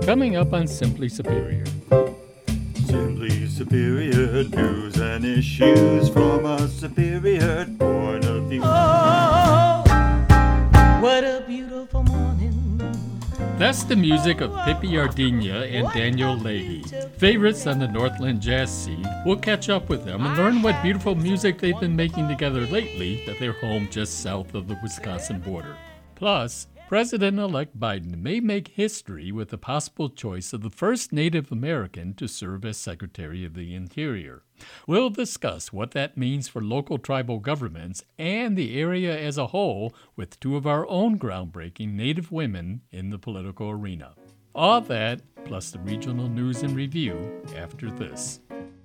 Coming up on Simply Superior. Simply Superior, news and issues from a superior point of view. Oh, what a beautiful morning. That's the music of Pippi Ardenia and Daniel Leahy, favorites on the Northland jazz scene. We'll catch up with them and learn what beautiful music they've been making together lately at their home just south of the Wisconsin border. Plus, President-elect Biden may make history with the possible choice of the first Native American to serve as Secretary of the Interior. We'll discuss what that means for local tribal governments and the area as a whole with two of our own groundbreaking Native women in the political arena. All that, plus the regional news and review after this.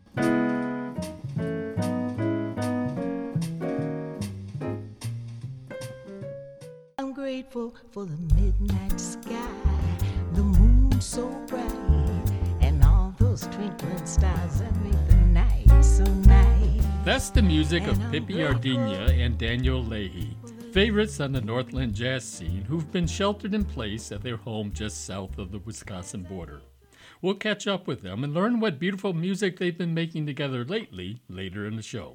Grateful for the midnight sky, the moon so bright, and all those twinkling stars that make the night so nice. That's the music of Pippi Ardenia and Daniel Leahy, favorites on the Northland jazz scene who've been sheltered in place at their home just south of the Wisconsin border. We'll catch up with them and learn what beautiful music they've been making together lately later in the show.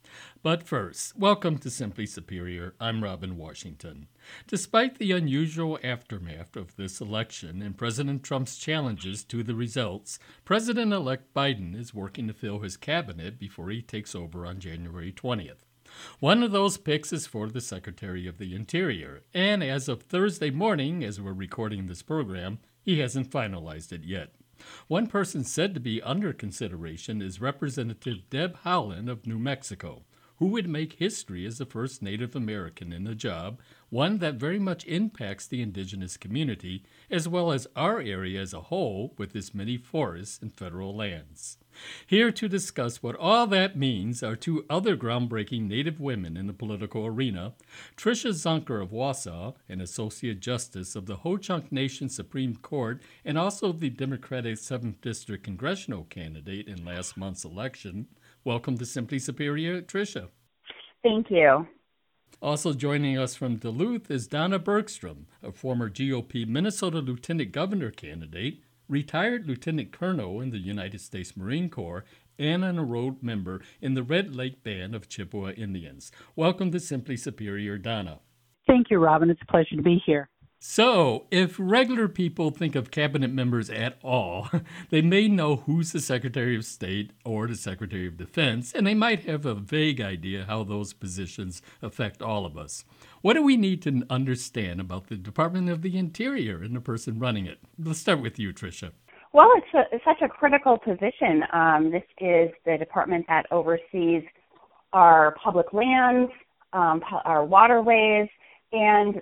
But first, welcome to Simply Superior. I'm Robin Washington. Despite the unusual aftermath of this election and President Trump's challenges to the results, President-elect Biden is working to fill his cabinet before he takes over on January 20th. One of those picks is for the Secretary of the Interior, and as of Thursday morning, as we're recording this program, he hasn't finalized it yet. One person said to be under consideration is Representative Deb Haaland of New Mexico, who would make history as the first Native American in the job, one that very much impacts the indigenous community, as well as our area as a whole with its many forests and federal lands. Here to discuss what all that means are two other groundbreaking Native women in the political arena, Tricia Zunker of Wausau, an Associate Justice of the Ho-Chunk Nation Supreme Court and also the Democratic 7th District congressional candidate in last month's election. Welcome to Simply Superior, Tricia. Thank you. Also joining us from Duluth is Donna Bergstrom, a former GOP Minnesota Lieutenant Governor candidate, retired Lieutenant Colonel in the United States Marine Corps, and an enrolled member in the Red Lake Band of Chippewa Indians. Welcome to Simply Superior, Donna. Thank you, Robin. It's a pleasure to be here. So, if regular people think of cabinet members at all, they may know who's the Secretary of State or the Secretary of Defense, and they might have a vague idea how those positions affect all of us. What do we need to understand about the Department of the Interior and the person running it? Let's start with you, Tricia. Well, it's such a critical position. This is the department that oversees our public lands, our waterways, and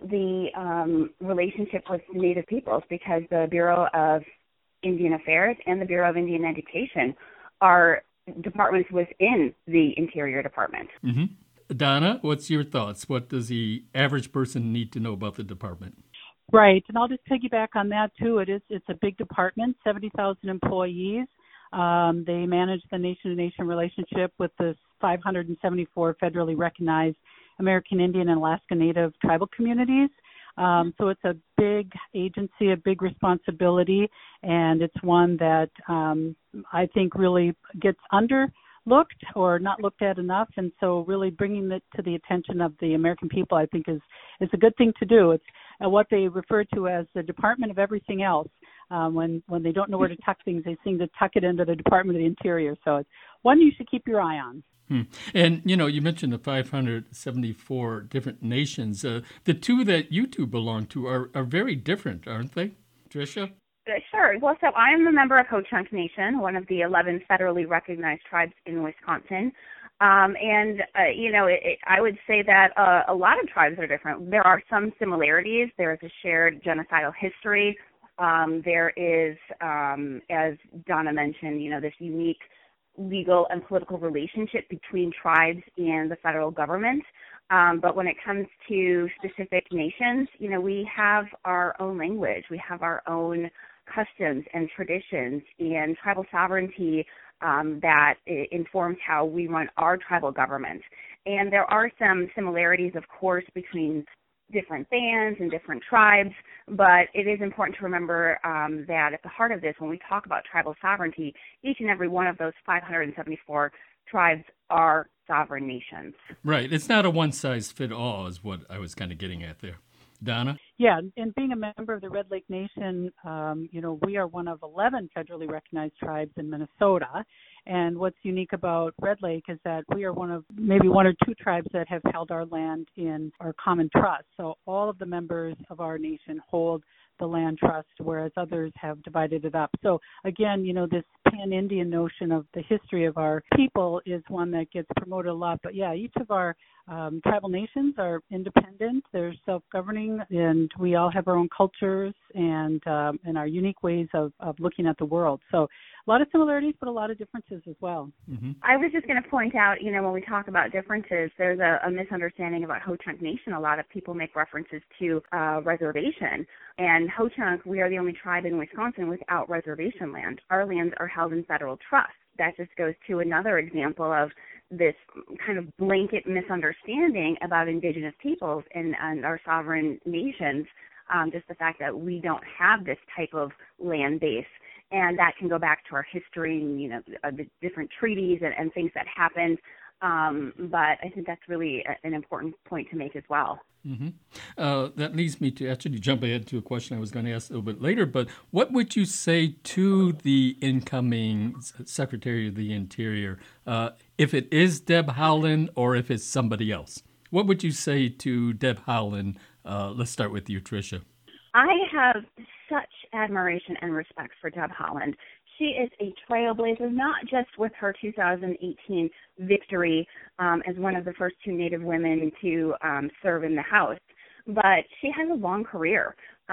the relationship with Native peoples, because the Bureau of Indian Affairs and the Bureau of Indian Education are departments within the Interior Department. Mm-hmm. Donna, what's your thoughts? What does the average person need to know about the department? Right, and I'll just piggyback on that too. It's a big department, 70,000 employees. They manage the nation-to-nation relationship with the 574 federally recognized American Indian and Alaska Native tribal communities. So it's a big agency, a big responsibility, and it's one that I think really gets underlooked or not looked at enough. And so really bringing it to the attention of the American people, I think, is a good thing to do. It's what they refer to as the Department of Everything Else. When they don't know where to tuck things, they seem to tuck it into the Department of the Interior. So it's one you should keep your eye on. And, you mentioned the 574 different nations. The two that you two belong to are very different, aren't they, Tricia? Sure. Well, so I am a member of Ho-Chunk Nation, one of the 11 federally recognized tribes in Wisconsin. I would say that a lot of tribes are different. There are some similarities. There is a shared genocidal history. There is, as Donna mentioned, this unique legal and political relationship between tribes and the federal government. But when it comes to specific nations, we have our own language. We have our own customs and traditions and tribal sovereignty that informs how we run our tribal government. And there are some similarities, of course, between different bands and different tribes, but it is important to remember that at the heart of this, when we talk about tribal sovereignty, each and every one of those 574 tribes are sovereign nations. Right. It's not a one-size-fits-all is what I was kind of getting at there. Donna? Yeah, and being a member of the Red Lake Nation, we are one of 11 federally recognized tribes in Minnesota. And what's unique about Red Lake is that we are one of maybe one or two tribes that have held our land in our common trust. So all of the members of our nation hold the land trust, whereas others have divided it up. So again, this pan-Indian notion of the history of our people is one that gets promoted a lot. But yeah, each of our tribal nations are independent, they're self-governing, and we all have our own cultures and our unique ways of looking at the world. So a lot of similarities, but a lot of differences as well. Mm-hmm. I was just going to point out, when we talk about differences, there's a misunderstanding about Ho-Chunk Nation. A lot of people make references to reservation. And Ho-Chunk, we are the only tribe in Wisconsin without reservation land. Our lands are held in federal trust. That just goes to another example of this kind of blanket misunderstanding about indigenous peoples and our sovereign nations, just the fact that we don't have this type of land base. And that can go back to our history and, the different treaties and things that happened. But I think that's really an important point to make as well. Mm-hmm. That leads me to actually jump ahead to a question I was going to ask a little bit later, but what would you say to the incoming Secretary of the Interior, if it is Deb Haaland or if it's somebody else? What would you say to Deb Haaland? Let's start with you, Tricia. I have such admiration and respect for Deb Haaland. She is a trailblazer, not just with her 2018 victory as one of the first two Native women to serve in the House, but she has a long career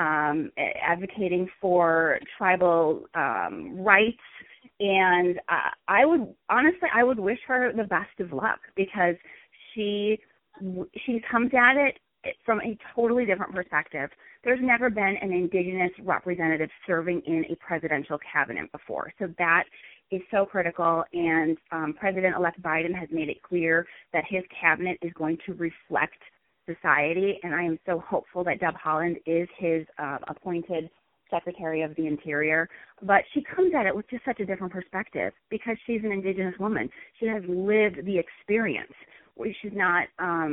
advocating for tribal rights. And I would wish her the best of luck because she comes at it from a totally different perspective. There's never been an Indigenous representative serving in a presidential cabinet before. So that is so critical, and President-elect Biden has made it clear that his cabinet is going to reflect society, and I am so hopeful that Deb Haaland is his appointed Secretary of the Interior. But she comes at it with just such a different perspective because she's an Indigenous woman. She has lived the experience. She's not,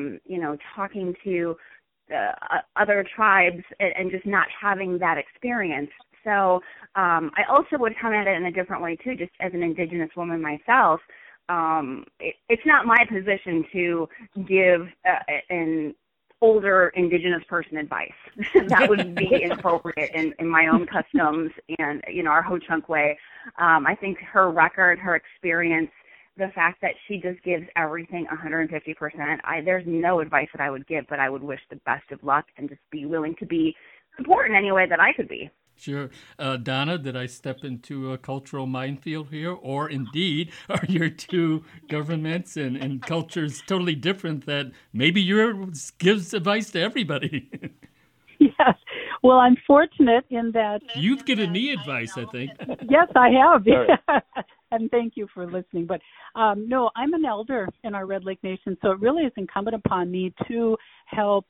talking to other tribes and just not having that experience. So I also would come at it in a different way, too, just as an Indigenous woman myself. It's not my position to give an older Indigenous person advice. That would be inappropriate in my own customs and, our Ho-Chunk way. I think her record, her experience, the fact that she just gives everything 150%, there's no advice that I would give, but I would wish the best of luck and just be willing to be support in any way that I could be. Sure. Donna, did I step into a cultural minefield here? Or indeed, are your two governments and cultures totally different that maybe yours gives advice to everybody? Yes. Well, I'm fortunate in that... You've given me advice, I think. Yes, I have. And thank you for listening. But no, I'm an elder in our Red Lake Nation, so it really is incumbent upon me to help,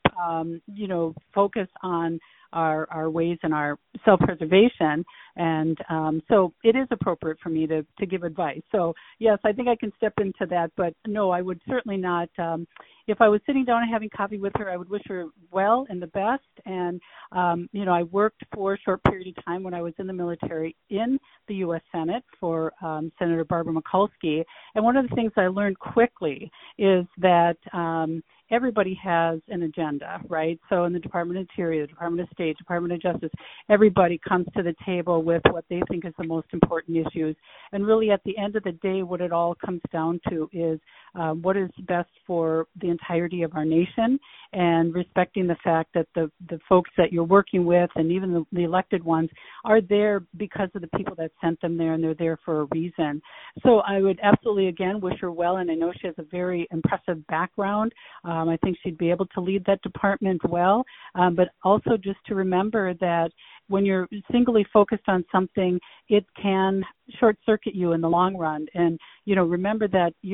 focus on our ways and our self-preservation. And so it is appropriate for me to give advice. So, yes, I think I can step into that. But, no, I would certainly not. If I was sitting down and having coffee with her, I would wish her well and the best. And, I worked for a short period of time when I was in the military in the U.S. Senate for Senator Barbara Mikulski. And one of the things I learned quickly is that everybody has an agenda, right? So in the Department of Interior, the Department of State, Department of Justice, everybody comes to the table with what they think is the most important issues. And really at the end of the day, what it all comes down to is what is best for the entirety of our nation, and respecting the fact that the folks that you're working with and even the elected ones are there because of the people that sent them there, and they're there for a reason. So I would absolutely, again, wish her well, and I know she has a very impressive background. I think she'd be able to lead that department well, but also just to remember that when you're singly focused on something, it can short-circuit you in the long run. And, remember that you're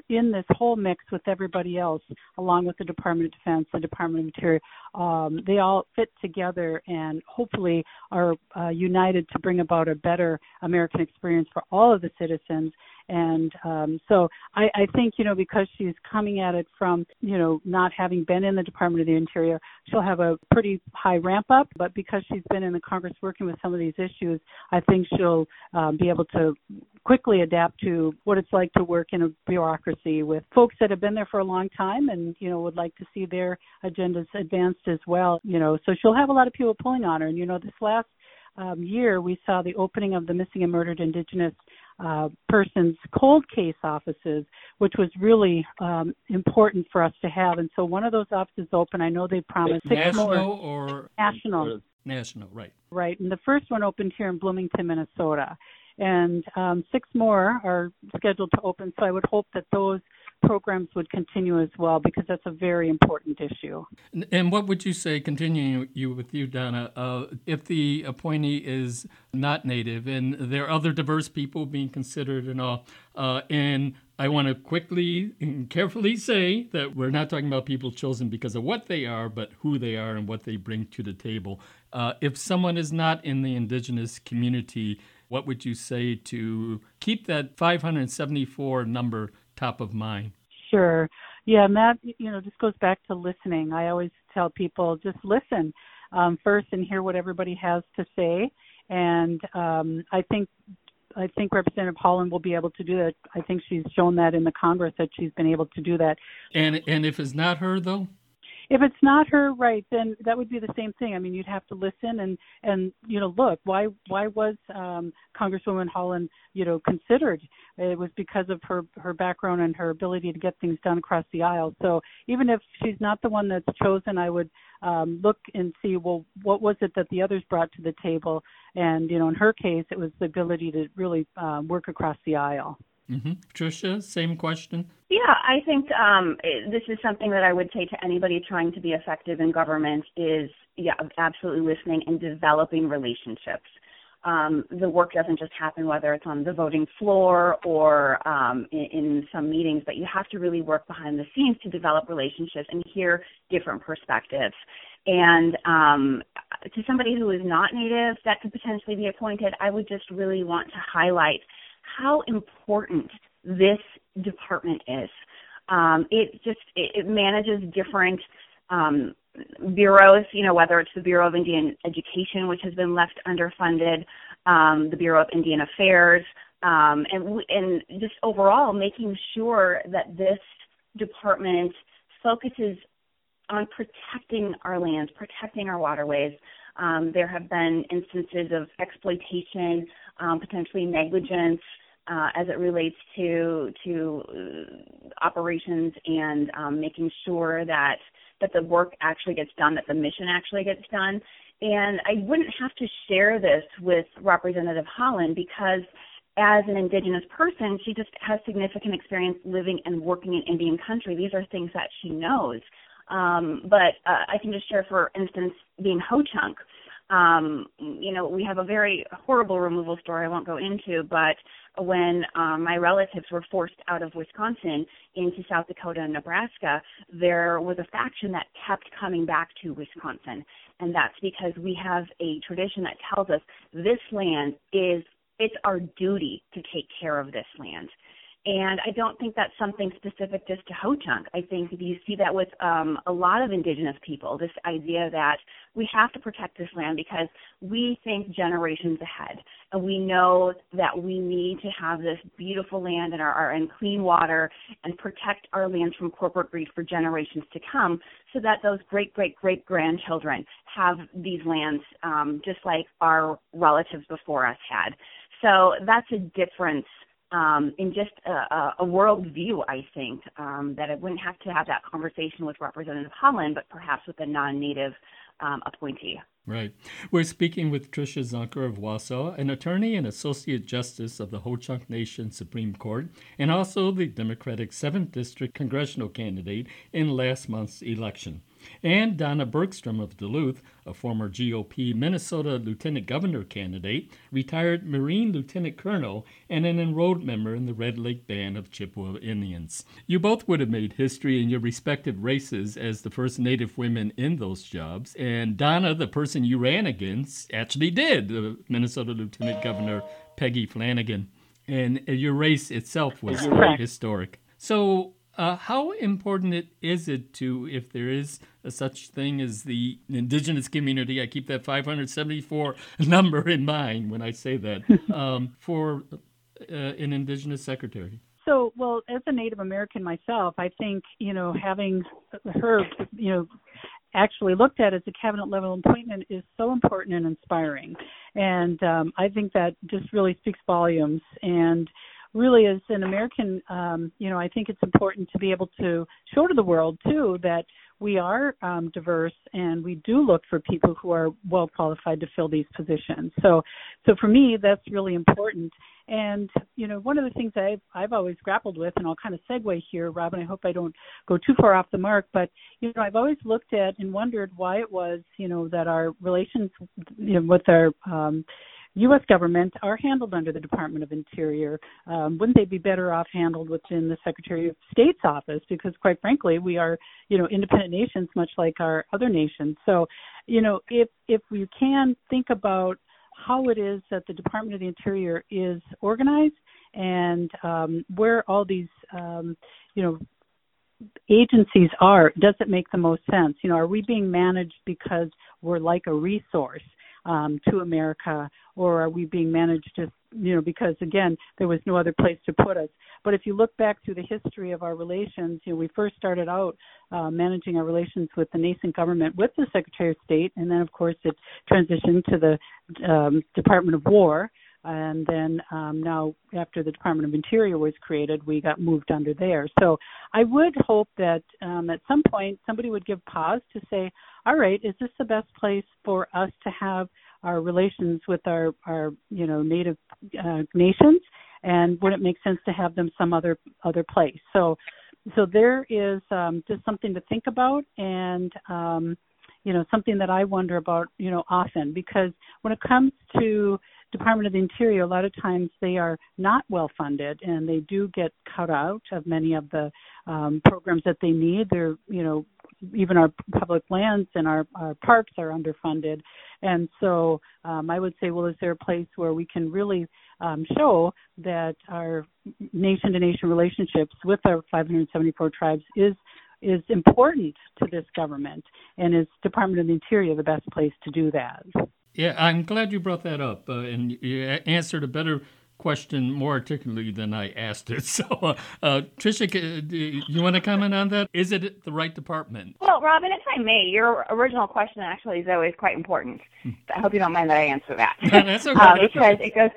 in this whole mix with everybody else, along with the Department of Defense, the Department of Interior. They all fit together and hopefully are united to bring about a better American experience for all of the citizens. And so I think, because she's coming at it from, not having been in the Department of the Interior, she'll have a pretty high ramp up. But because she's been in the Congress working with some of these issues, I think she'll be able to quickly adapt to what it's like to work in a bureaucracy with folks that have been there for a long time and, would like to see their agendas advanced as well. So she'll have a lot of people pulling on her. And, this last year, we saw the opening of the Missing and Murdered Indigenous Persons Cold Case offices, which was really important for us to have. And so one of those offices open. I know they promised six more. National or? National. National, right. Right. And the first one opened here in Bloomington, Minnesota. And 6 more are scheduled to open. So I would hope that those programs would continue as well, because that's a very important issue. And what would you say, continuing with you, Donna, if the appointee is not Native and there are other diverse people being considered and all, and I want to quickly and carefully say that we're not talking about people chosen because of what they are, but who they are and what they bring to the table. If someone is not in the Indigenous community, what would you say to keep that 574 number top of mind? Sure. Yeah, and that, just goes back to listening. I always tell people, just listen first and hear what everybody has to say. And I think Representative Holland will be able to do that. I think she's shown that in the Congress that she's been able to do that. And if it's not her, though? If it's not her, right, then that would be the same thing. I mean, you'd have to listen and look, why was Congresswoman Holland, considered? It was because of her background and her ability to get things done across the aisle. So even if she's not the one that's chosen, I would look and see, well, what was it that the others brought to the table? And, in her case, it was the ability to really work across the aisle. Mm-hmm. Tricia, same question. Yeah, I think this is something that I would say to anybody trying to be effective in government is, absolutely listening and developing relationships. The work doesn't just happen whether it's on the voting floor or in some meetings, but you have to really work behind the scenes to develop relationships and hear different perspectives. And to somebody who is not Native that could potentially be appointed, I would just really want to highlight how important this department is. It manages different bureaus, whether it's the Bureau of Indian Education, which has been left underfunded, the Bureau of Indian Affairs, and just overall making sure that this department focuses on protecting our lands, protecting our waterways. There have been instances of exploitation, potentially negligence, as it relates to operations and making sure that the work actually gets done, that the mission actually gets done. And I wouldn't have to share this with Representative Holland because as an Indigenous person, she just has significant experience living and working in Indian country. These are things that she knows. But I can just share, for instance, being Ho-Chunk. We have a very horrible removal story I won't go into, but when my relatives were forced out of Wisconsin into South Dakota and Nebraska, there was a faction that kept coming back to Wisconsin. And that's because we have a tradition that tells us this land it's our duty to take care of this land. And I don't think that's something specific just to Ho-Chunk. I think you see that with a lot of Indigenous people, this idea that we have to protect this land because we think generations ahead. And we know that we need to have this beautiful land and clean water and protect our lands from corporate greed for generations to come so that those great-great-great-grandchildren have these lands just like our relatives before us had. So that's a difference in just a world view, I think, that I wouldn't have to have that conversation with Representative Holland, but perhaps with a non-Native appointee. Right. We're speaking with Tricia Zunker of Wausau, an attorney and associate justice of the Ho-Chunk Nation Supreme Court, and also the Democratic 7th District congressional candidate in last month's election. And Donna Bergstrom of Duluth, a former GOP Minnesota Lieutenant Governor candidate, retired Marine Lieutenant Colonel, and an enrolled member in the Red Lake Band of Chippewa Indians. You both would have made history in your respective races as the first Native women in those jobs, and Donna, the person you ran against, actually did, the Minnesota Lieutenant Governor Peggy Flanagan, and your race itself was historic. So how important is it to, if there is a such thing as the indigenous community, I keep that 574 number in mind when I say that, for an indigenous secretary? So, well, as a Native American myself, I think, having her, actually looked at as a cabinet level appointment is so important and inspiring. And I think that just really speaks volumes. And really, as an American, I think it's important to be able to show to the world, too, that we are diverse and we do look for people who are well qualified to fill these positions. So for me, that's really important. And, one of the things I've always grappled with, and I'll kind of segue here, Robin, I hope I don't go too far off the mark, but, I've always looked at and wondered why it was, that our relations with our U.S. government are handled under the Department of Interior. Wouldn't they be better off handled within the Secretary of State's office? Because quite frankly, we are, independent nations, much like our other nations. So, if we can think about how it is that the Department of the Interior is organized and where all these, agencies are, does it make the most sense? Are we being managed because we're like a resource to America, or are we being managed just, because, again, there was no other place to put us? But if you look back through the history of our relations, we first started out managing our relations with the nascent government with the Secretary of State, and then, of course, it transitioned to the Department of War. And then now, after the Department of Interior was created, we got moved under there. So I would hope that at some point somebody would give pause to say, all right, is this the best place for us to have our relations with our Native nations? And would it make sense to have them some other place? So there is just something to think about, and something that I wonder about, often, because when it comes to Department of the Interior, a lot of times they are not well funded, and they do get cut out of many of the programs that they need. They're, even our public lands and our parks are underfunded. And so I would say, well, is there a place where we can really show that our nation-to-nation relationships with our 574 tribes is important to this government, and is Department of the Interior the best place to do that? Yeah, I'm glad you brought that up, and you answered a better question more articulately than I asked it. So, Tricia, do you want to comment on that? Is it the right department? Well, Robin, if I may, your original question actually is always quite important. I hope you don't mind that I answer that. That's okay. Because it goes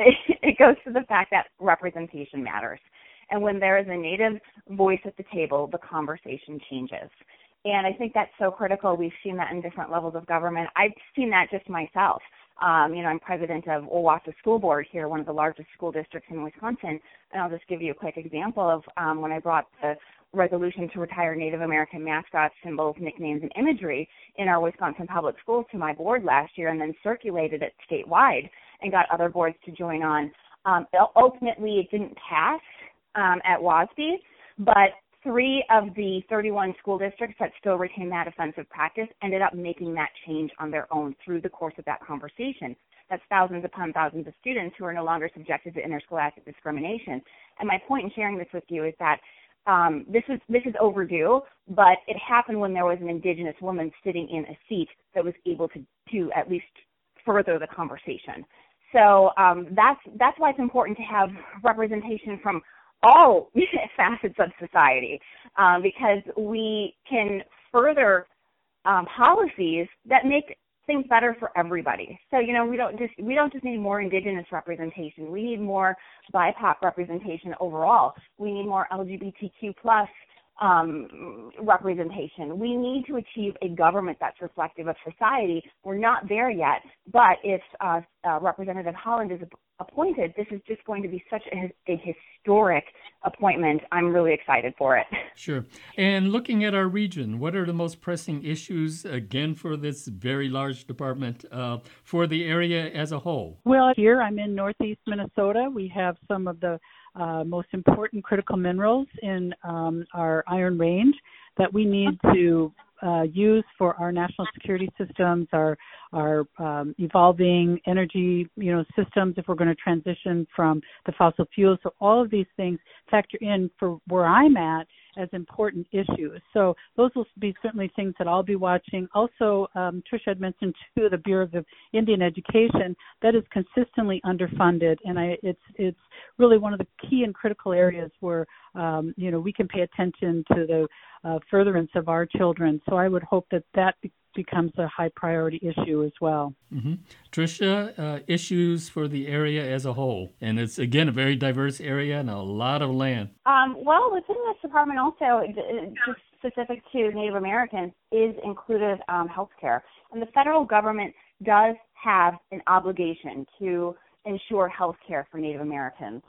to the fact that representation matters. And when there is a Native voice at the table, the conversation changes. And I think that's so critical. We've seen that in different levels of government. I've seen that just myself. I'm president of Owasso School Board here, one of the largest school districts in Wisconsin. And I'll just give you a quick example of when I brought the resolution to retire Native American mascots, symbols, nicknames, and imagery in our Wisconsin public schools to my board last year, and then circulated it statewide and got other boards to join on. Ultimately, it didn't pass at WASB, but 3 of the 31 school districts that still retain that offensive practice ended up making that change on their own through the course of that conversation. That's thousands upon thousands of students who are no longer subjected to interscholastic discrimination. And my point in sharing this with you is that this is overdue, but it happened when there was an Indigenous woman sitting in a seat that was able to at least further the conversation. So that's why it's important to have representation from all facets of society, because we can further policies that make things better for everybody. So we don't just need more Indigenous representation. We need more BIPOC representation overall. We need more LGBTQ plus representation. We need to achieve a government that's reflective of society. We're not there yet, but if Representative Holland is appointed, this is just going to be such a historic appointment. I'm really excited for it. Sure. And looking at our region, what are the most pressing issues, again, for this very large department, for the area as a whole? Well, here I'm in northeast Minnesota. We have some of the most important critical minerals in our Iron Range that we need to use for our national security systems, our evolving energy, systems if we're going to transition from the fossil fuels. So all of these things factor in for where I'm at as important issues. So those will be certainly things that I'll be watching. Also, Tricia had mentioned too the Bureau of Indian Education that is consistently underfunded, and it's really one of the key and critical areas where we can pay attention to the furtherance of our children. So I would hope that becomes a high priority issue as well. Mm-hmm. Tricia, issues for the area as a whole, and it's again a very diverse area and a lot of land. Well, within this department also, just specific to Native Americans, is included healthcare, and the federal government does have an obligation to ensure health care for Native Americans.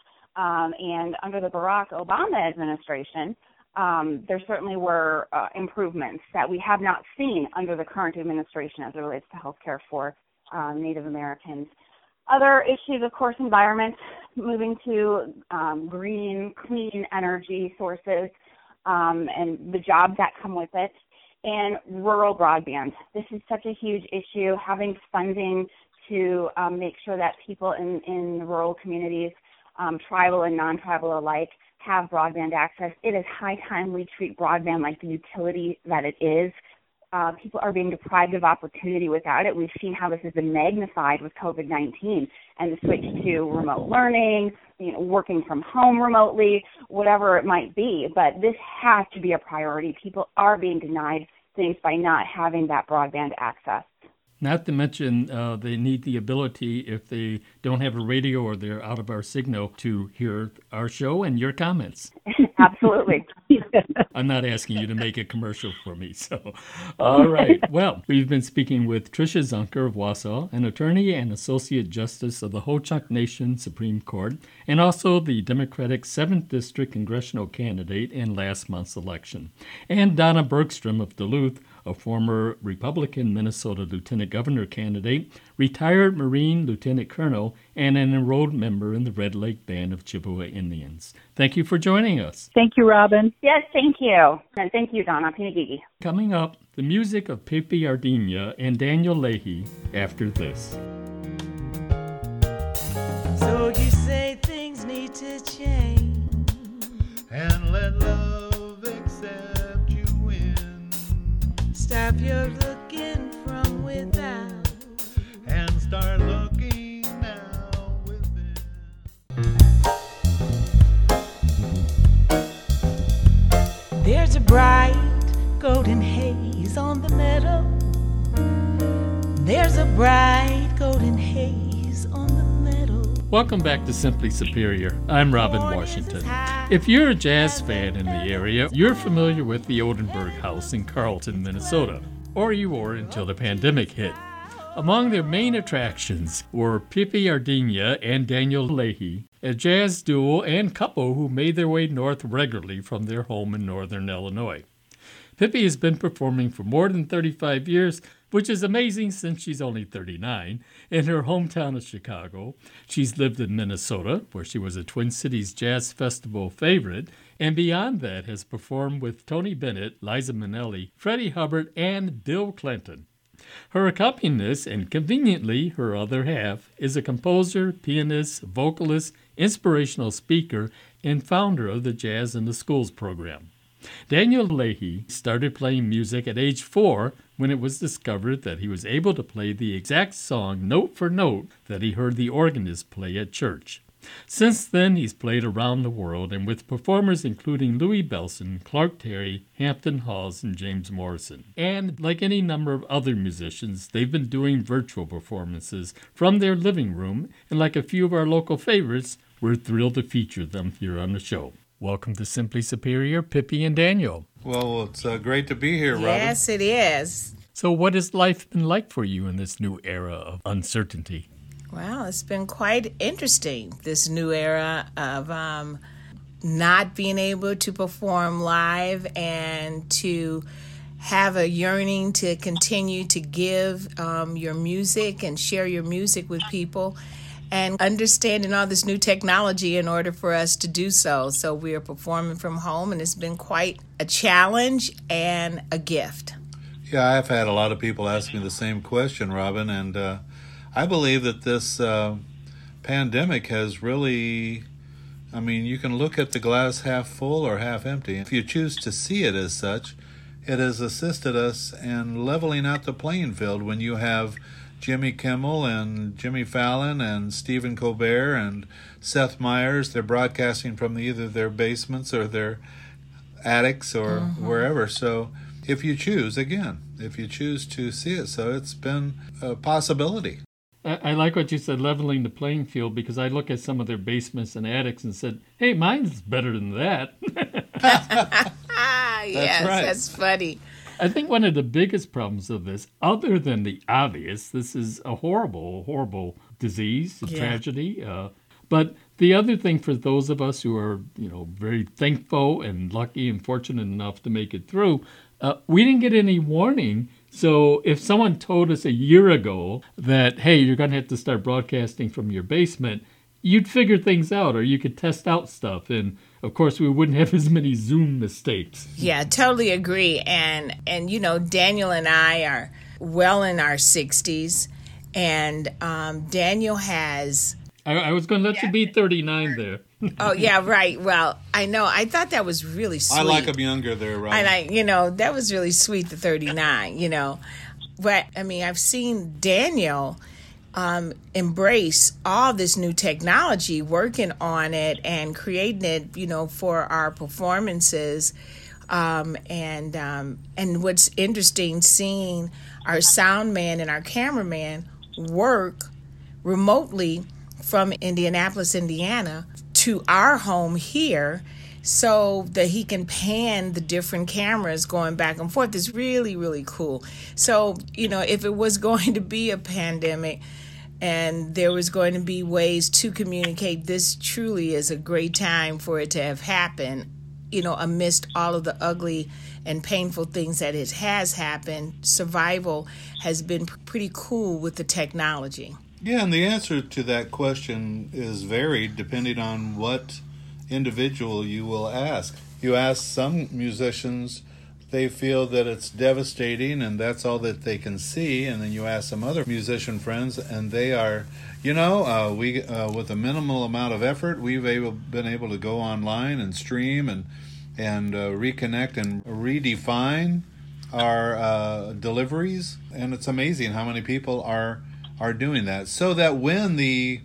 And under the Barack Obama administration, there certainly were improvements that we have not seen under the current administration as it relates to health care for Native Americans. Other issues, of course, environment, moving to green, clean energy sources, and the jobs that come with it, and rural broadband. This is such a huge issue, having funding to make sure that people in rural communities, tribal and non-tribal alike, have broadband access. It is high time we treat broadband like the utility that it is. People are being deprived of opportunity without it. We've seen how this has been magnified with COVID-19 and the switch to remote learning, working from home remotely, whatever it might be. But this has to be a priority. People are being denied things by not having that broadband access. Not to mention they need the ability, if they don't have a radio or they're out of our signal, to hear our show and your comments. Absolutely. I'm not asking you to make a commercial for me. So, all right. Well, we've been speaking with Tricia Zunker of Wausau, an attorney and associate justice of the Ho-Chunk Nation Supreme Court, and also the Democratic 7th District congressional candidate in last month's election, and Donna Bergstrom of Duluth, a former Republican Minnesota Lieutenant Governor candidate, retired Marine Lieutenant Colonel, and an enrolled member in the Red Lake Band of Chippewa Indians. Thank you for joining us. Thank you, Robin. Yes, thank you. And thank you, Donna Pinagigi. Coming up, the music of Pippi Ardenia and Daniel Leahy after this. So you say things need to change, And let love accept you in. stop your looking from without. And start looking now within. There's a bright golden haze on the meadow. There's a bright golden haze on the meadow. Welcome back to Simply Superior. I'm Robin Washington. If you're a jazz fan in the area, you're familiar with the Odenberg House in Carlton, Minnesota, or you were until the pandemic hit. Among their main attractions were Pippi Ardenia and Daniel Leahy, a jazz duo and couple who made their way north regularly from their home in northern Illinois. Pippi has been performing for more than 35 years, which is amazing since she's only 39, in her hometown of Chicago. She's lived in Minnesota, where she was a Twin Cities Jazz Festival favorite, and beyond that has performed with Tony Bennett, Liza Minnelli, Freddie Hubbard, and Bill Clinton. Her accompanist, and conveniently her other half, is a composer, pianist, vocalist, inspirational speaker, and founder of the Jazz in the Schools program. Daniel Leahy started playing music at age 4 when it was discovered that he was able to play the exact song note for note that he heard the organist play at church. Since then, he's played around the world and with performers including Louis Bellson, Clark Terry, Hampton Hawes, and James Morrison. And like any number of other musicians, they've been doing virtual performances from their living room, and like a few of our local favorites, we're thrilled to feature them here on the show. Welcome to Simply Superior, Pippi and Daniel. Well, it's great to be here, Robin. Yes, it is. So what has life been like for you in this new era of uncertainty? Well, it's been quite interesting, this new era of not being able to perform live and to have a yearning to continue to give your music and share your music with people, and understanding all this new technology in order for us to do so. So we are performing from home, and it's been quite a challenge and a gift. Yeah, I've had a lot of people ask me the same question, Robin, and I believe that this pandemic has really, you can look at the glass half full or half empty. If you choose to see it as such, it has assisted us in leveling out the playing field when you have Jimmy Kimmel and Jimmy Fallon and Stephen Colbert and Seth Meyers. They're broadcasting from either their basements or their attics or wherever. So if you choose to see it, so it's been a possibility. I like what you said, leveling the playing field, because I look at some of their basements and attics and said, hey, mine's better than that. Yes, right. That's funny. I think one of the biggest problems of this, other than the obvious, this is a horrible, horrible disease, a tragedy. But the other thing for those of us who are, very thankful and lucky and fortunate enough to make it through, we didn't get any warning. So if someone told us a year ago that, hey, you're going to have to start broadcasting from your basement, you'd figure things out, or you could test out stuff. And of course, we wouldn't have as many Zoom mistakes. Yeah, totally agree. And Daniel and I are well in our 60s, and Daniel has... I was going to let you be 39 there. Oh, yeah, right. Well, I know. I thought that was really sweet. I like them younger there, Robin. And that was really sweet, the 39, But, I've seen Daniel embrace all this new technology, working on it and creating it, for our performances. And what's interesting, seeing our sound man and our cameraman work remotely from Indianapolis, Indiana, to our home here, so that he can pan the different cameras going back and forth is really, really cool. So, if it was going to be a pandemic and there was going to be ways to communicate, this truly is a great time for it to have happened, amidst all of the ugly and painful things that it has happened. Survival has been pretty cool with the technology. Yeah, and the answer to that question is varied depending on what individual you will ask. You ask some musicians, they feel that it's devastating and that's all that they can see. And then you ask some other musician friends and they are, we with a minimal amount of effort, we've been able to go online and stream and reconnect and redefine our deliveries. And it's amazing how many people are doing that, so that when the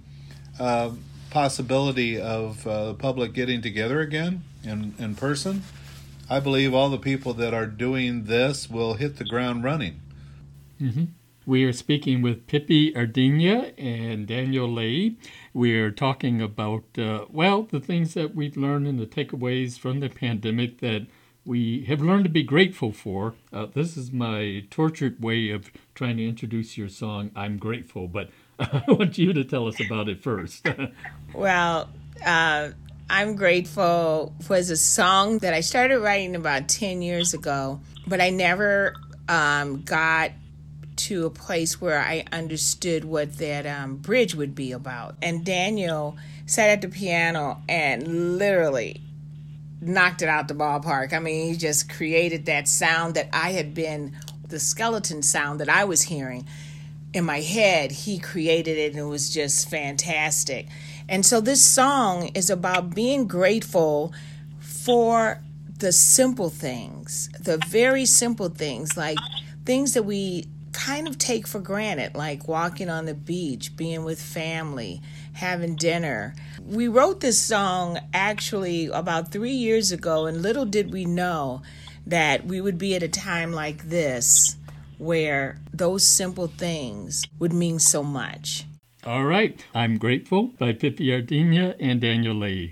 possibility of the public getting together again in person, I believe all the people that are doing this will hit the ground running. Mm-hmm. We are speaking with Pippi Ardenia and Daniel Leahy. We are talking about, the things that we've learned and the takeaways from the pandemic that we have learned to be grateful for. This is my tortured way of trying to introduce your song, I'm Grateful, but I want you to tell us about it first. Well, I'm Grateful was a song that I started writing about 10 years ago, but I never got to a place where I understood what that bridge would be about. And Daniel sat at the piano and literally knocked it out the ballpark. He just created that sound that I had been, the skeleton sound that I was hearing in my head. He created it and it was just fantastic. And so this song is about being grateful for the simple things, the very simple things, like things that we kind of take for granted, like walking on the beach, being with family, having dinner. We wrote this song actually about 3 years ago, and little did we know that we would be at a time like this where those simple things would mean so much. All right. I'm Grateful by Pippi Ardenia and Daniel Leahy.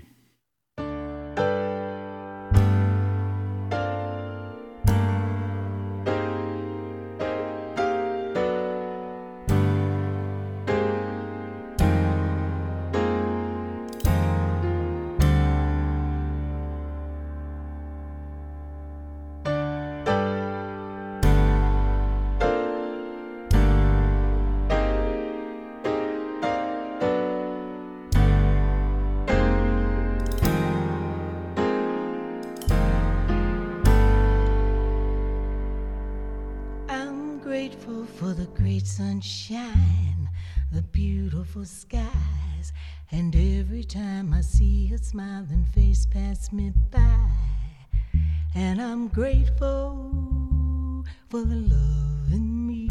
for the great sunshine, the beautiful skies, and every time I see a smiling face pass me by. And I'm grateful for the love in me.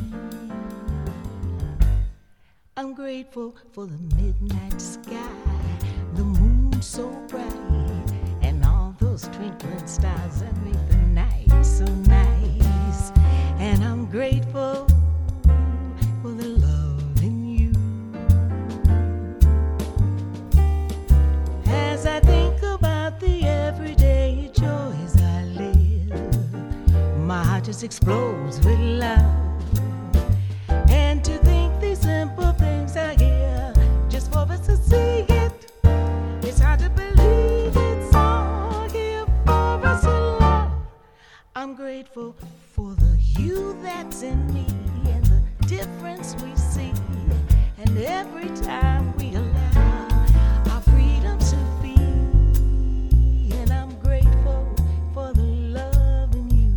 I'm grateful for the midnight sky, the moon so bright, and all those twinkling stars that make the night so nice. And I'm grateful for the love in you. As I think about the everyday joys I live, my heart just explodes with love. And to think these simple things are here just for us to see it, it's hard to believe it's all here for us to love. I'm grateful for the you that's in me and the difference we see, and every time we allow our freedom to be. And I'm grateful for the love in you.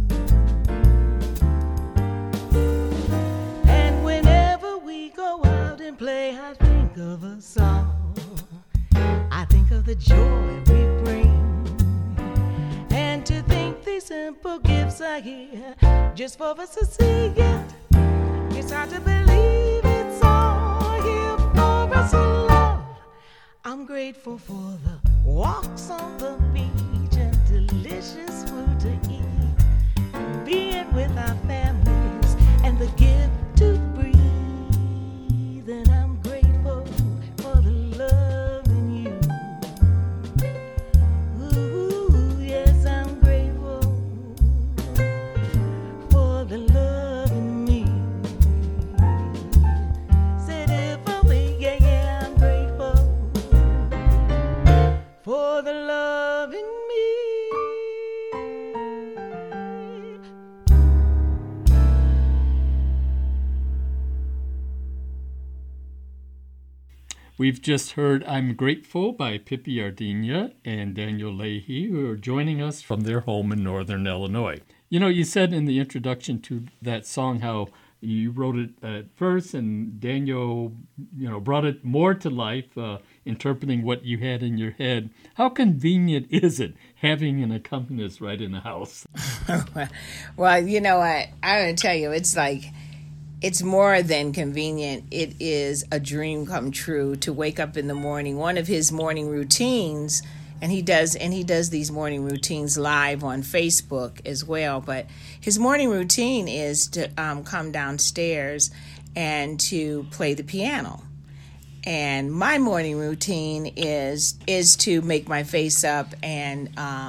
And whenever we go out and play, I think of a song, I think of the joy we bring. And to think these simple gifts are here just for us to see it, it's hard to believe it's all here for us to love. I'm grateful for the walks on the beach and delicious food to eat, being with our families and the gift to breathe. And I'm grateful for the love in you. Ooh, yes, I'm grateful for the love in me. Said if only, yeah, yeah, I'm grateful for the love in me. We've just heard I'm Grateful by Pippi Ardenia and Daniel Leahy, who are joining us from their home in northern Illinois. You know, you said in the introduction to that song how you wrote it at first and Daniel, brought it more to life, interpreting what you had in your head. How convenient is it having an accompanist right in the house? Well, you know what? I'm going to tell you, it's more than convenient. It is a dream come true to wake up in the morning. One of his morning routines, and he does these morning routines live on Facebook as well, but his morning routine is to come downstairs and to play the piano. And my morning routine is to make my face up and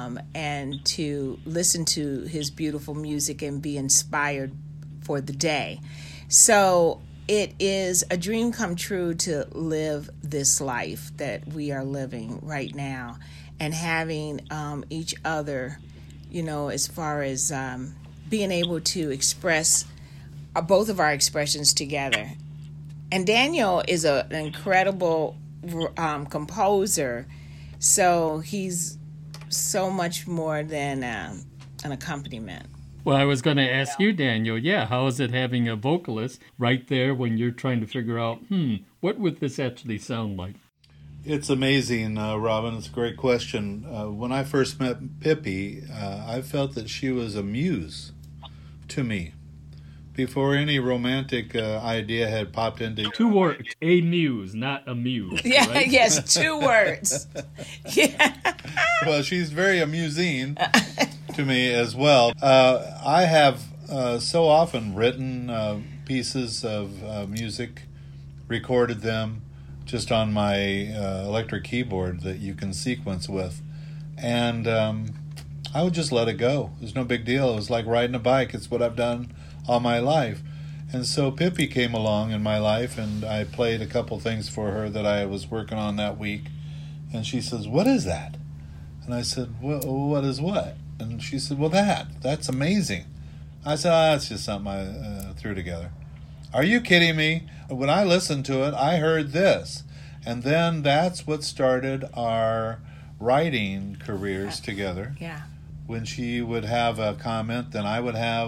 to listen to his beautiful music and be inspired for the day. So it is a dream come true to live this life that we are living right now, and having each other, as far as being able to express both of our expressions together. And Daniel is an incredible composer, so he's so much more than an accompaniment. Well, I was going to ask you, Daniel, how is it having a vocalist right there when you're trying to figure out, what would this actually sound like? It's amazing, Robin. It's a great question. When I first met Pippi, I felt that she was a muse to me. Before any romantic idea had popped into... 2 words, a muse, not a muse. Yeah, right? Yes, 2 words. Yeah. Well, she's very amusing to me as well. I have so often written pieces of music, recorded them just on my electric keyboard that you can sequence with, and I would just let it go. There's no big deal. It was like riding a bike. It's what I've done all my life. And so Pippi came along in my life, and I played a couple things for her that I was working on that week, and she says, "What is that?" And I said, "Well, what is what?" And she said, "Well, that's amazing." I said, "That's just something I threw together." "Are you kidding me?" When I listened to it, I heard this. And then that's what started our writing careers together. Yeah. When she would have a comment, then I would have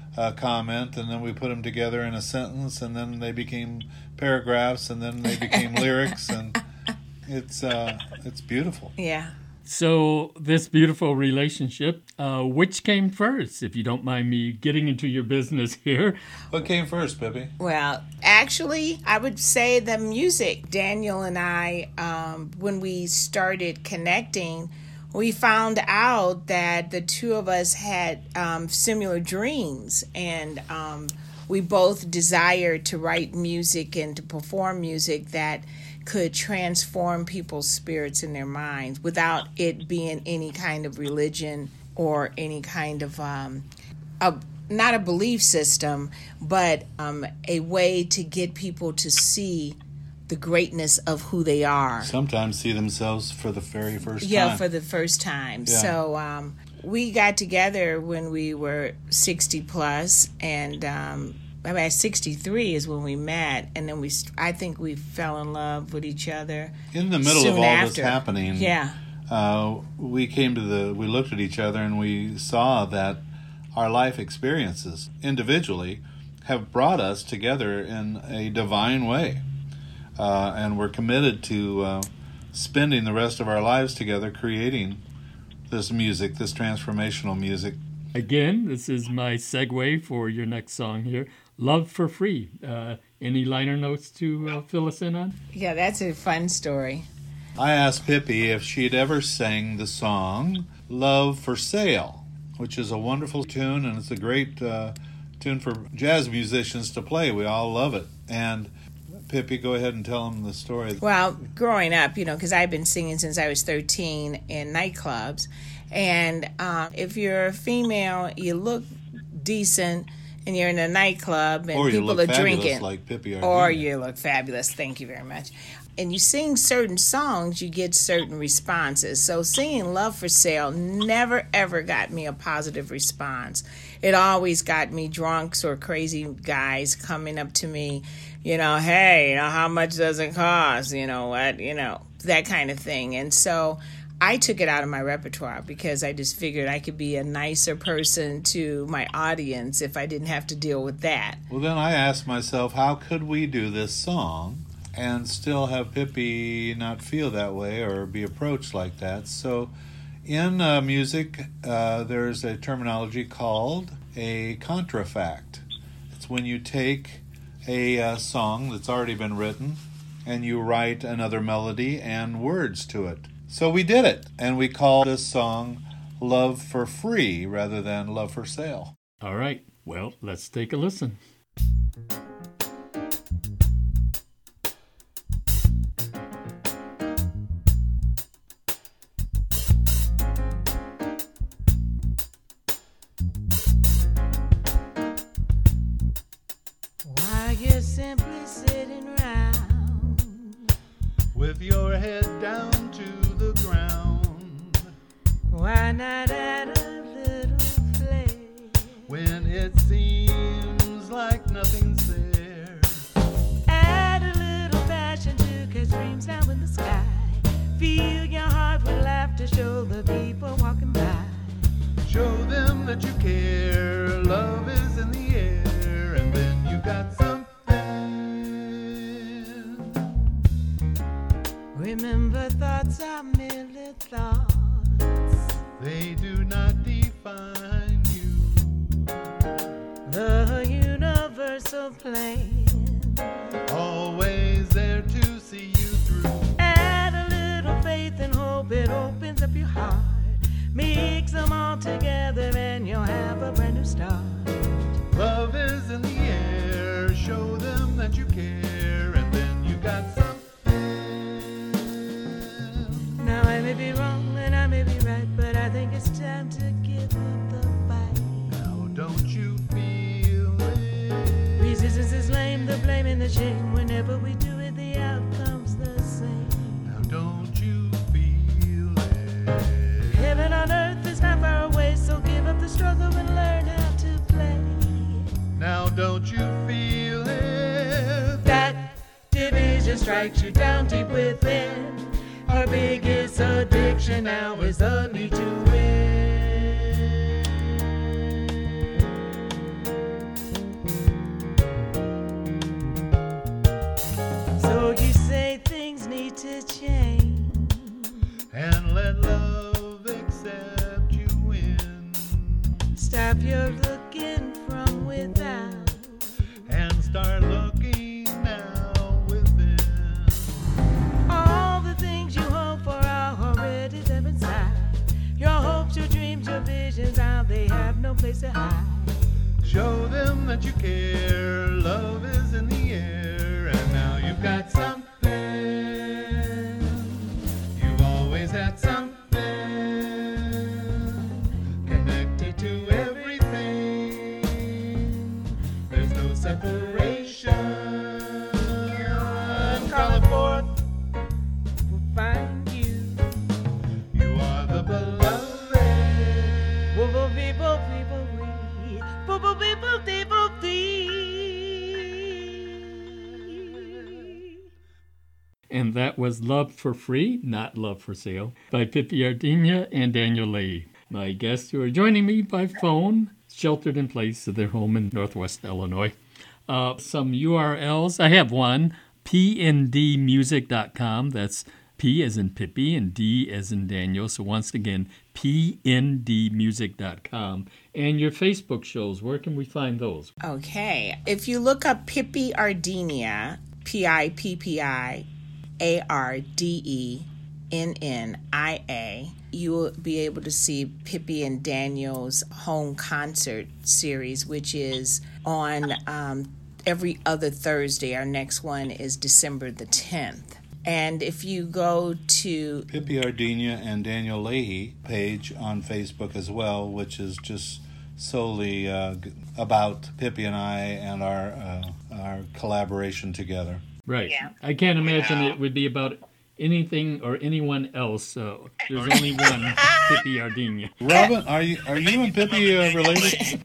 comment, and then we put them together in a sentence, and then they became paragraphs, and then they became lyrics, and it's beautiful. Yeah. So this beautiful relationship, which came first, if you don't mind me getting into your business here? What came first, Pippi? Well, actually, I would say the music. Daniel and I, when we started connecting, we found out that the two of us had similar dreams, and we both desired to write music and to perform music that could transform people's spirits and their minds without it being any kind of religion or any kind of not a belief system, but a way to get people to see the greatness of who they are. Sometimes see themselves for the very first time. Yeah, for the first time. Yeah. So we got together when we were 60 plus, and at 63 is when we met, and then I think we fell in love with each other. In the middle of all this happening, yeah, we looked at each other and we saw that our life experiences individually have brought us together in a divine way, and we're committed to spending the rest of our lives together creating this music, this transformational music. Again, this is my segue for your next song here. Love for Free. Any liner notes to fill us in on? Yeah, that's a fun story. I asked Pippi if she'd ever sang the song Love for Sale, which is a wonderful tune, and it's a great tune for jazz musicians to play. We all love it. And Pippi, go ahead and tell them the story. Well, growing up, because I've been singing since I was 13 in nightclubs. And if you're a female, you look decent, and you're in a nightclub and people are drinking. Like Pippi Ardenia. Or you look fabulous. Thank you very much. And you sing certain songs, you get certain responses. So singing Love for Sale never, ever got me a positive response. It always got me drunks or crazy guys coming up to me, hey, how much does it cost? That kind of thing. And so I took it out of my repertoire because I just figured I could be a nicer person to my audience if I didn't have to deal with that. Well, then I asked myself, how could we do this song and still have Pippi not feel that way or be approached like that? So in music, there's a terminology called a contrafact. It's when you take a song that's already been written and you write another melody and words to it. So we did it, and we called this song Love for Free rather than Love for Sale. All right, well, let's take a listen. While you're simply sitting around with your head down to the ground, why not add a little flair when it seems like nothing's there? Add a little passion to catch dreams now in the sky. Fill your heart with laughter, show the people walking by. Show them that you care, love is in the air, and then you got something. Remember, thoughts are merely thoughts. They do not define you. The universal plan, always there to see you through. Add a little faith and hope, it opens up your heart. Mix them all together and you'll have a brand new start. Love is in the air, show them that you care, and then you got something. Now I may be wrong and I may be right, but I think it's time to give up the fight. Now don't you feel it? Resistance is lame, the blame and the shame. Whenever we do it, the outcome's the same. Now don't you feel it? Heaven on earth is not far away, so give up the struggle and learn how to play. Now don't you feel it? That division strikes you down deep within. Our biggest addiction now is the need to win. place to hide. Show them that you care. Love is in the air, and now you've got something. You've always had something connected to everything. There's no separation. Call it forth. We'll find you. You are the beloved. And that was Love for Free, Not Love for Sale, by Pippi Ardenia and Daniel Leahy. My guests who are joining me by phone, sheltered in place at their home in Northwest Illinois. Some URLs. I have one, pndmusic.com. That's P as in Pippi and D as in Daniel. So once again, pndmusic.com. And your Facebook shows, where can we find those? Okay. If you look up Pippi Ardenia, PIPPIARDENNIA, you will be able to see Pippi and Daniel's home concert series, which is on every other Thursday. Our next one is December the 10th. And if you go to Pippi Ardenia and Daniel Leahy page on Facebook as well, which is just solely about Pippi and I and our collaboration together. Right. Yeah. I can't imagine it would be about anything or anyone else. There's only one Pippi Ardenia. Robin, are you and Pippi related?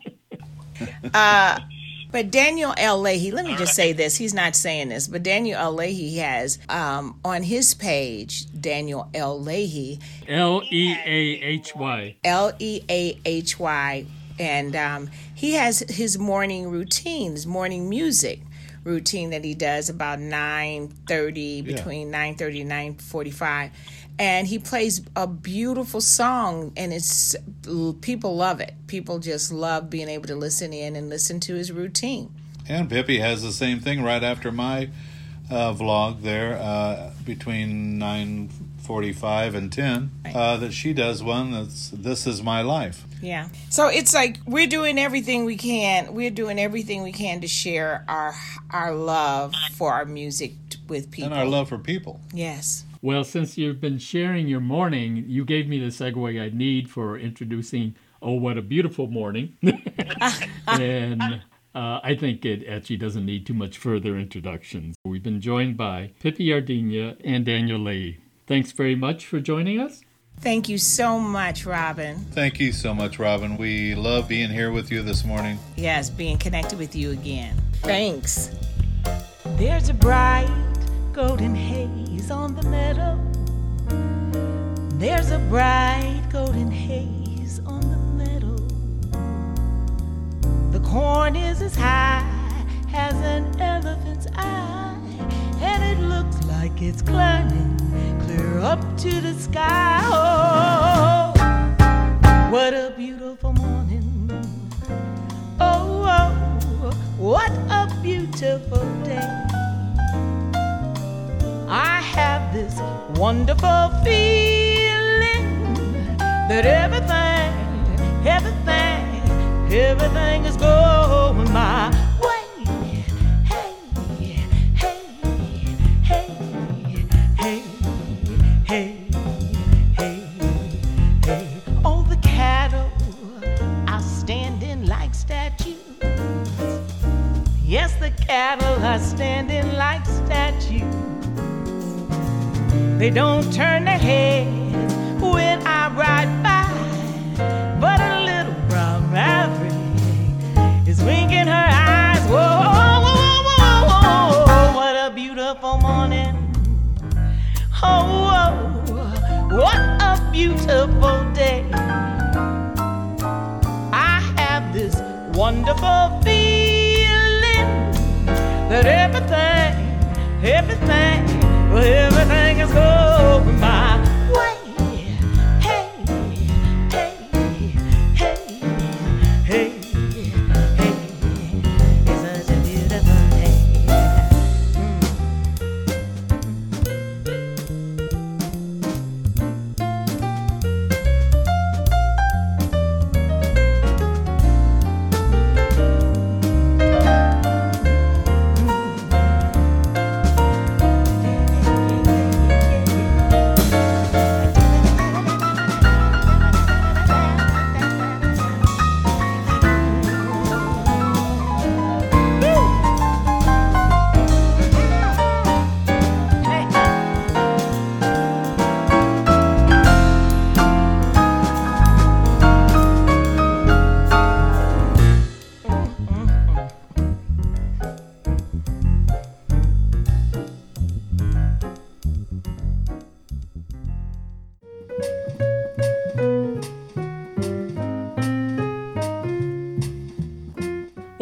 But Daniel L. Leahy, let me just say this. He's not saying this, but Daniel L. Leahy has on his page, Daniel L. Leahy. Leahy. Leahy. And he has his morning routine, his morning music routine that he does about 9:30, between 9:30 and 9:45. And he plays a beautiful song, and people love it. People just love being able to listen in and listen to his routine. And Pippi has the same thing right after my vlog there, between 9:45 and 10, that she does one that's This Is My Life. Yeah. So it's like we're doing everything we can. We're doing everything we can to share our love for our music with people. And our love for people. Yes. Well, since you've been sharing your morning, you gave me the segue I need for introducing Oh, What a Beautiful Morning. And I think it actually doesn't need too much further introduction. We've been joined by Pippi Ardenia and Daniel Leahy. Thanks very much for joining us. Thank you so much, Robin. Thank you so much, Robin. We love being here with you this morning. Yes, being connected with you again. Thanks. There's a bright golden haze on the meadow. There's a bright golden haze on the meadow. The corn is as high as an elephant's eye, and it looks like it's climbing clear up to the sky. Oh, what a beautiful morning. Oh, what a beautiful day. I have this wonderful feeling that everything is going my way. Hey, hey, hey, hey, hey, hey, hey. All the cattle are standing like statues. Yes, the cattle are standing like statues. They don't turn their heads when I ride by, but a little brown rabbit is winking her eyes. Whoa, whoa, whoa, whoa, what a beautiful morning. Oh, what a beautiful day. I have this wonderful feeling that everything is going my way. Hey, hey, hey, hey, hey. It's such a beautiful day.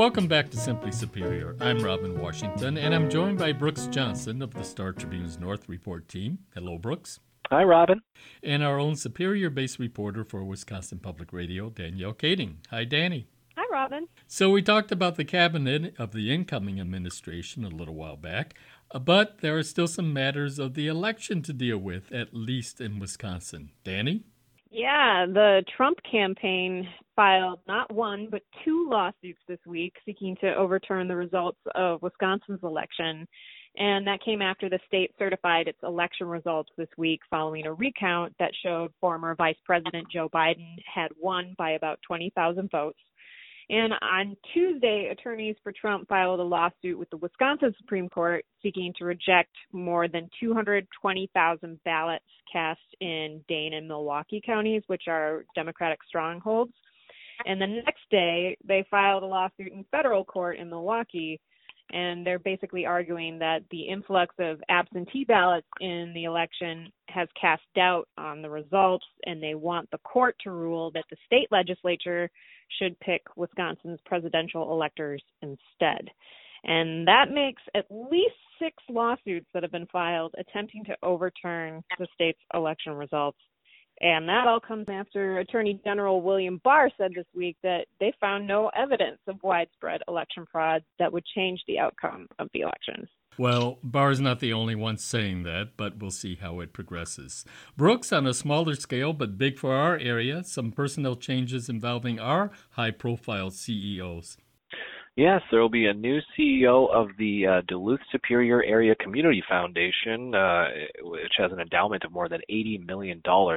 Welcome back to Simply Superior. I'm Robin Washington, and I'm joined by Brooks Johnson of the Star Tribune's North Report team. Hello, Brooks. Hi, Robin. And our own Superior-based reporter for Wisconsin Public Radio, Danielle Kading. Hi, Danny. Hi, Robin. So we talked about the cabinet of the incoming administration a little while back, but there are still some matters of the election to deal with, at least in Wisconsin. Danny? Yeah, the Trump campaign filed not one, but two lawsuits this week seeking to overturn the results of Wisconsin's election. And that came after the state certified its election results this week following a recount that showed former Vice President Joe Biden had won by about 20,000 votes. And on Tuesday, attorneys for Trump filed a lawsuit with the Wisconsin Supreme Court seeking to reject more than 220,000 ballots cast in Dane and Milwaukee counties, which are Democratic strongholds. And the next day, they filed a lawsuit in federal court in Milwaukee, and they're basically arguing that the influx of absentee ballots in the election has cast doubt on the results, and they want the court to rule that the state legislature should pick Wisconsin's presidential electors instead. And that makes at least 6 lawsuits that have been filed attempting to overturn the state's election results. And that all comes after Attorney General William Barr said this week that they found no evidence of widespread election fraud that would change the outcome of the elections. Well, Barr's not the only one saying that, but we'll see how it progresses. Brooks, on a smaller scale but big for our area, some personnel changes involving our high-profile CEOs. Yes, there will be a new CEO of the Duluth Superior Area Community Foundation, which has an endowment of more than $80 million.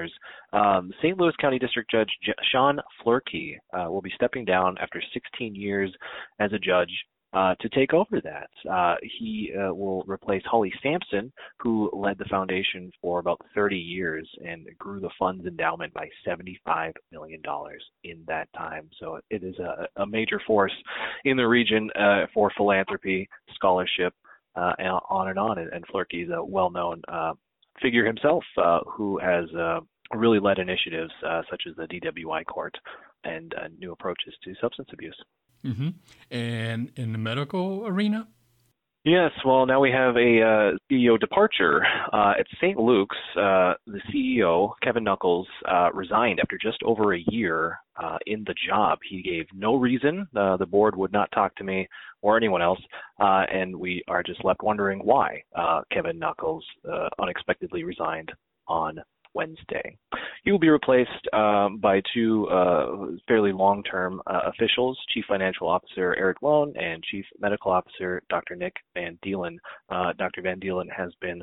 St. Louis County District Judge Sean Flerkey will be stepping down after 16 years as a judge to take over that. He will replace Holly Sampson, who led the foundation for about 30 years and grew the fund's endowment by $75 million in that time. So it is a major force in the region for philanthropy, scholarship, and on and on. And Flerkey is a well-known figure himself who has really led initiatives such as the DWI court and new approaches to substance abuse. Mm-hmm. And in the medical arena? Yes, well, now we have a CEO departure. At St. Luke's, the CEO, Kevin Knuckles, resigned after just over a year in the job. He gave no reason. The board would not talk to me or anyone else, and we are just left wondering why Kevin Knuckles unexpectedly resigned on Wednesday. He will be replaced by 2 fairly long-term officials, Chief Financial Officer Eric Lone and Chief Medical Officer Dr. Nick Van Deelen. Dr. Van Deelen has been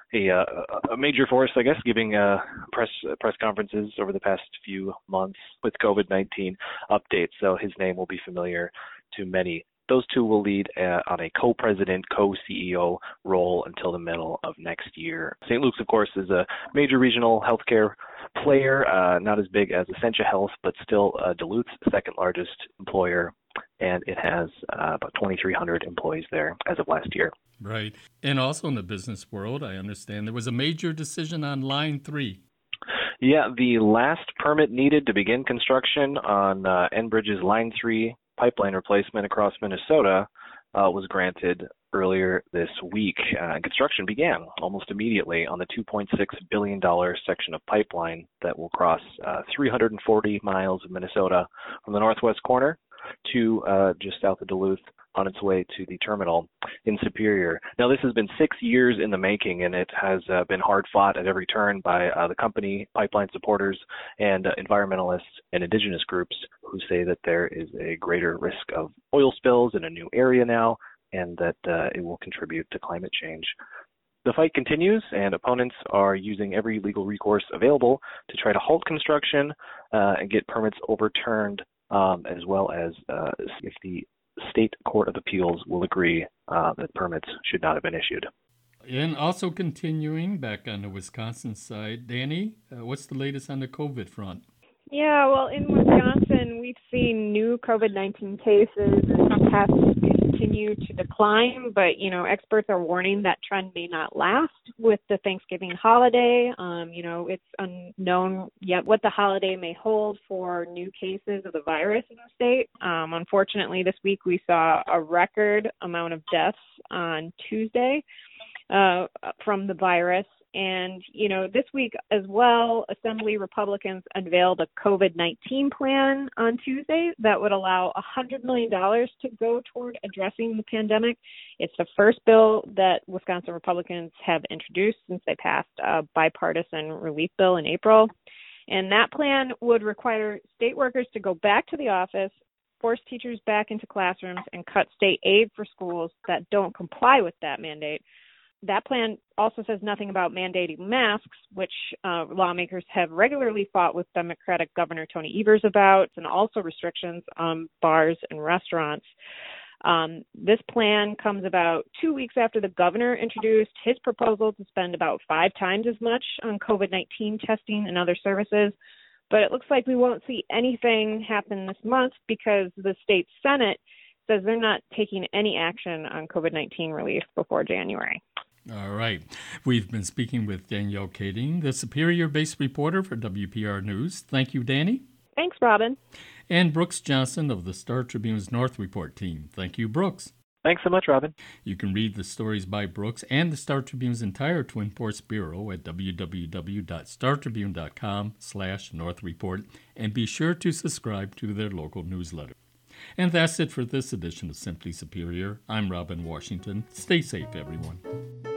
a major force, I guess, giving press conferences over the past few months with COVID-19 updates, so his name will be familiar to many. Those 2 will lead on a co-president, co-CEO role until the middle of next year. St. Luke's, of course, is a major regional healthcare player, not as big as Essentia Health, but still Duluth's second largest employer, and it has about 2,300 employees there as of last year. Right. And also in the business world, I understand there was a major decision on Line 3. Yeah, the last permit needed to begin construction on Enbridge's Line 3 pipeline replacement across Minnesota was granted earlier this week. Construction began almost immediately on the $2.6 billion section of pipeline that will cross 340 miles of Minnesota from the northwest corner to just south of Duluth on its way to the terminal in Superior. Now, this has been 6 years in the making, and it has been hard fought at every turn by the company, pipeline supporters, and environmentalists and indigenous groups who say that there is a greater risk of oil spills in a new area now, and that it will contribute to climate change. The fight continues, and opponents are using every legal recourse available to try to halt construction and get permits overturned, as well as if the State Court of Appeals will agree that permits should not have been issued. And also continuing back on the Wisconsin side, Danny, what's the latest on the COVID front? Yeah, well, in Wisconsin, we've seen new COVID-19 cases and tests continue to decline, but, experts are warning that trend may not last with the Thanksgiving holiday. It's unknown yet what the holiday may hold for new cases of the virus in the state. Unfortunately, this week we saw a record amount of deaths on Tuesday from the virus. And, this week as well, Assembly Republicans unveiled a COVID-19 plan on Tuesday that would allow $100 million to go toward addressing the pandemic. It's the first bill that Wisconsin Republicans have introduced since they passed a bipartisan relief bill in April. And that plan would require state workers to go back to the office, force teachers back into classrooms, and cut state aid for schools that don't comply with that mandate. That plan also says nothing about mandating masks, which lawmakers have regularly fought with Democratic Governor Tony Evers about, and also restrictions on bars and restaurants. This plan comes about 2 weeks after the governor introduced his proposal to spend about 5 times as much on COVID-19 testing and other services. But it looks like we won't see anything happen this month because the state Senate says they're not taking any action on COVID-19 relief before January. All right. We've been speaking with Danielle Kading, the Superior-based reporter for WPR News. Thank you, Danny. Thanks, Robin. And Brooks Johnson of the Star Tribune's North Report team. Thank you, Brooks. Thanks so much, Robin. You can read the stories by Brooks and the Star Tribune's entire Twin Ports Bureau at www.startribune.com/North Report, and be sure to subscribe to their local newsletter. And that's it for this edition of Simply Superior. I'm Robin Washington. Stay safe, everyone.